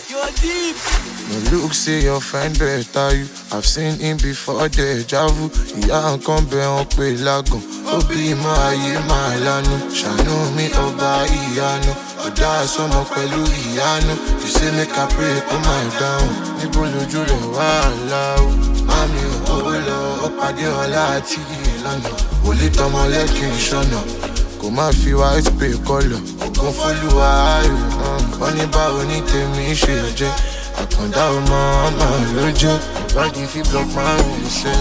You're deep. No look, say your friend better you. I've seen him before, deja vu. Ìyá nǹkan bẹ̀ wọ́n pé lágàn. Ó bí mọ́ ayé máa lanu. Ṣàánú mi ọba ìyanu. Ọ̀dà àsọmọ pẹ̀lú ìyanu. You say make I pray kó máa dáhùn. Níbo lójú rẹ̀ wá láwù? Mami ò lọ, ó pàdé ọlá àti ìlànà. Wòlé tọmọ lẹ́kìn ìṣọ̀nà. Kò má fi white pay kọ́lọ̀. Ògùn fólúwa ayò. Wọ́n ní báwo ní tèmi ṣe jẹ́. Àkàndá ọmọ ọmọ ló jẹ́. Ìbàdí fi block my way ṣe.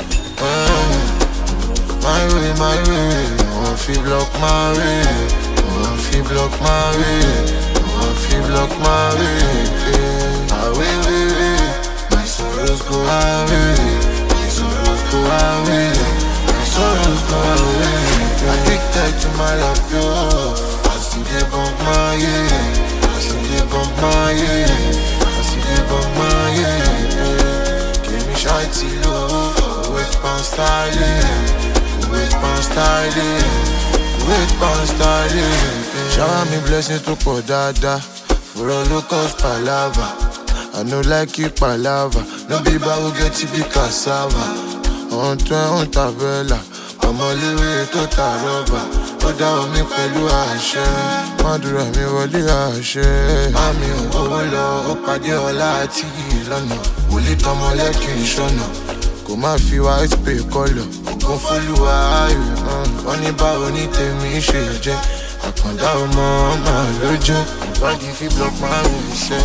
My way. Wọ́n fi block my way. Wọ́n fi block my way. Wọ́n fi block my way. Away. My sorrows go away. My sorrows go away. My sorrows go away. Addicted to my love, yo. I see they bump my yeah. I see they bump my yeah. I see they bump my yeah. Give me shawty low. Wait pound styling. Wait pound styling. Wait pound styling. Shower me blessings to pour dada. For all locals palava. I no like you palava. No be bago get to be cassava. On tabella. Ọmọléwé tó ta rọ́bà. Ó dá omi pẹ̀lú àṣẹ. Mádùúrà mi wọlé àṣẹ. Mami ò lọ, ó pàdé ọlá àti ìlànà. Wòlé tọmọ lẹ́kìn ìṣọ̀nà. Kò má fi white pay kọ́lọ̀. Ògùn fólúwa ayò. Wọ́n ní báwo ní tèmi ṣe jẹ́. Àkàndá ọmọ ọmọ ló jẹ́. Ìbàdí fi block my way ṣe.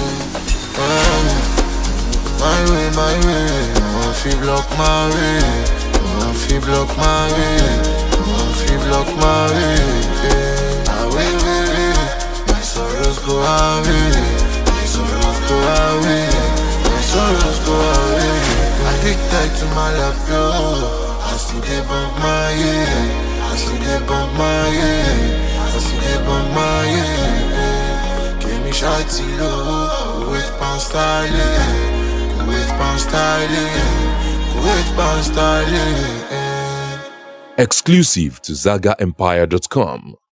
My way. Wọ́n fi block my way. Wọ́n fi block my way. Wọ́n fi block my way. Away. My sorrows go away. My sorrows go away. My sorrows go away. Addicted to my love, yo. I see they bump my yeah. I see they bump my yeah. I see they bump my yeah. Give me shawty low. With pound styling. With pound styling. With pound styling. Exclusive to ZagaEmpire.com.